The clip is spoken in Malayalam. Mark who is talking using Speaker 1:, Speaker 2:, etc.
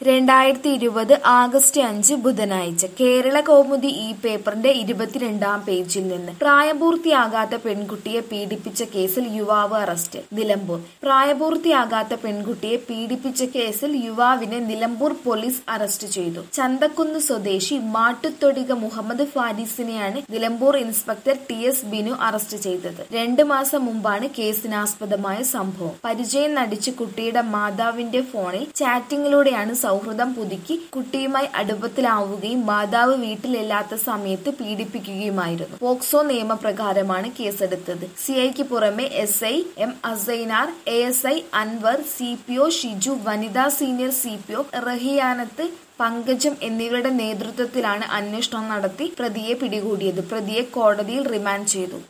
Speaker 1: 2020 ആഗസ്റ്റ് 5 ബുധനാഴ്ച കേരള കൗമുദി ഈ പേപ്പറിന്റെ 22-ാം പേജിൽ നിന്ന് പ്രായപൂർത്തിയാകാത്ത പെൺകുട്ടിയെ പീഡിപ്പിച്ച കേസിൽ യുവാവ് അറസ്റ്റ്. നിലമ്പൂർ പ്രായപൂർത്തിയാകാത്ത പെൺകുട്ടിയെ പീഡിപ്പിച്ച കേസിൽ യുവാവിനെ നിലമ്പൂർ പോലീസ് അറസ്റ്റ് ചെയ്തു. ചന്തക്കുന്ന് സ്വദേശി മാട്ടുത്തൊടിക മുഹമ്മദ് ഫാരിസിനെയാണ് Nilambur inspector TS Binu arrest ചെയ്തത്. 2 മാസം മുമ്പാണ് കേസിനാസ്പദമായ സംഭവം. പരിചയം നടിച്ച് കുട്ടിയുടെ മാതാവിന്റെ ഫോണിൽ ചാറ്റിംഗിലൂടെയാണ് സൗഹൃദം പുതുക്കി കുട്ടിയുമായി അടുപ്പത്തിലാവുകയും മാതാവ് വീട്ടിലില്ലാത്ത സമയത്ത് പീഡിപ്പിക്കുകയുമായിരുന്നു. പോക്സോ നിയമപ്രകാരമാണ് കേസെടുത്തത്. സിഐക്ക് പുറമെ SI M Asainar, ASI Anwar, CPO Shiju, വനിതാ സീനിയർ CPO റഹിയാനത്ത്, പങ്കജം എന്നിവരുടെ നേതൃത്വത്തിലാണ് അന്വേഷണം നടത്തി പ്രതിയെ പിടികൂടിയത്. പ്രതിയെ കോടതിയിൽ റിമാൻഡ് ചെയ്തു.